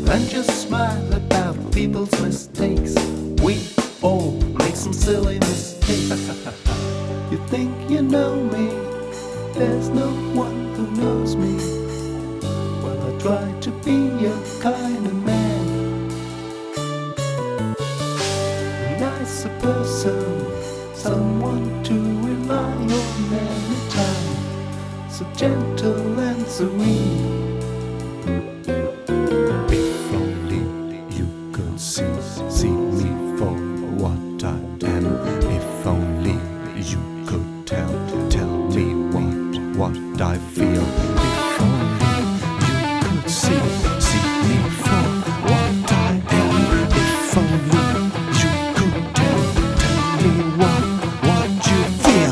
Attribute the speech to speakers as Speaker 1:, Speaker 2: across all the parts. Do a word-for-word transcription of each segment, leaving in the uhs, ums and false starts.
Speaker 1: and just smile about people's mistakes. We all make some silly mistakes. You think you know me, there's no one who knows me. Well, I try to be a kind of man, a nicer person, someone to rely on anytime, so gentle and serene. If only you could see, see me for what I am. If only you could tell, tell me what, what I feel. If only you could see, see me for what I am. If only you could tell, tell me what, what you feel.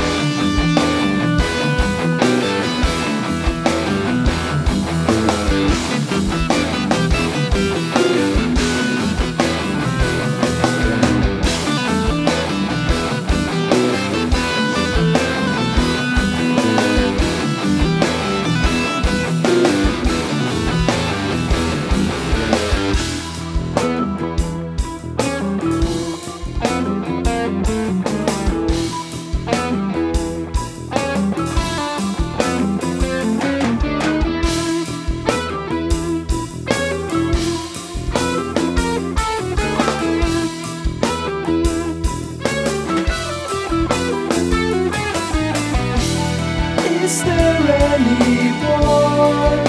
Speaker 1: Is there anyone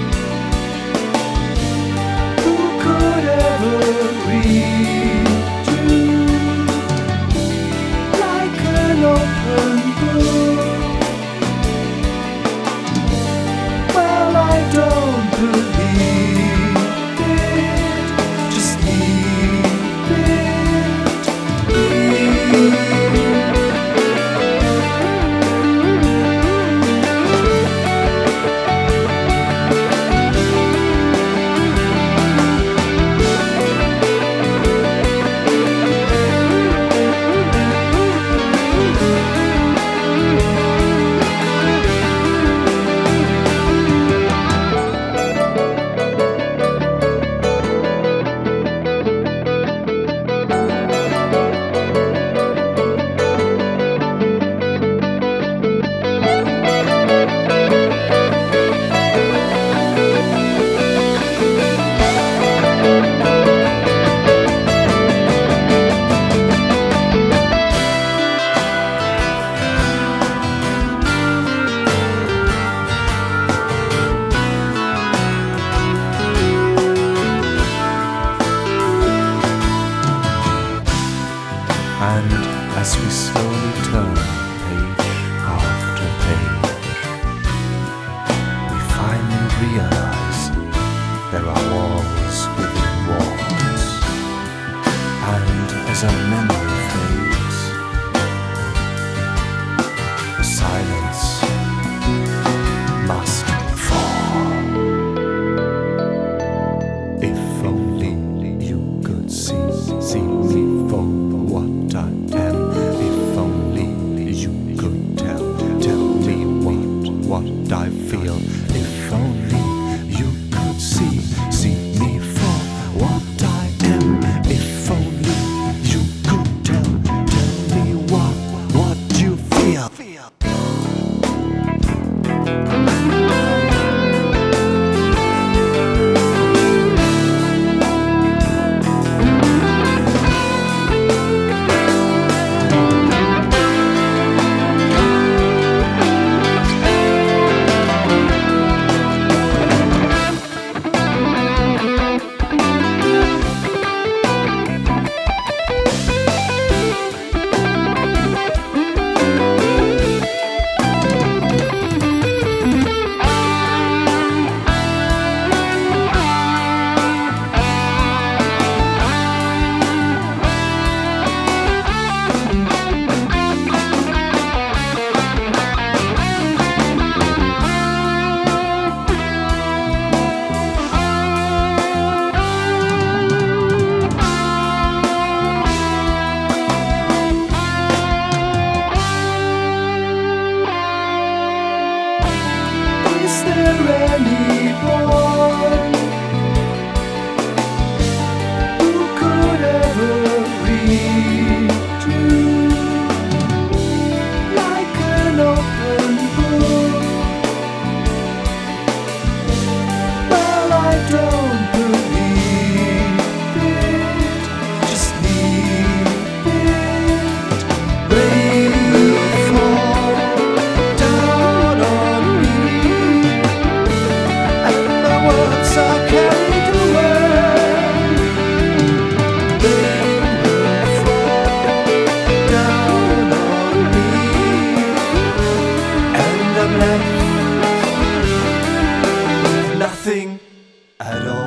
Speaker 1: who could ever read you like an open book? Well, I don't believe it. Just leave it be. And as we slowly turn page after page, we finally realize there are walls within walls. And as our memory fades, the silence must fall. If only you could see, see me for what I am. If only you could tell, tell me what, what I feel. If only you could see, see me for what I am. If only you could at all.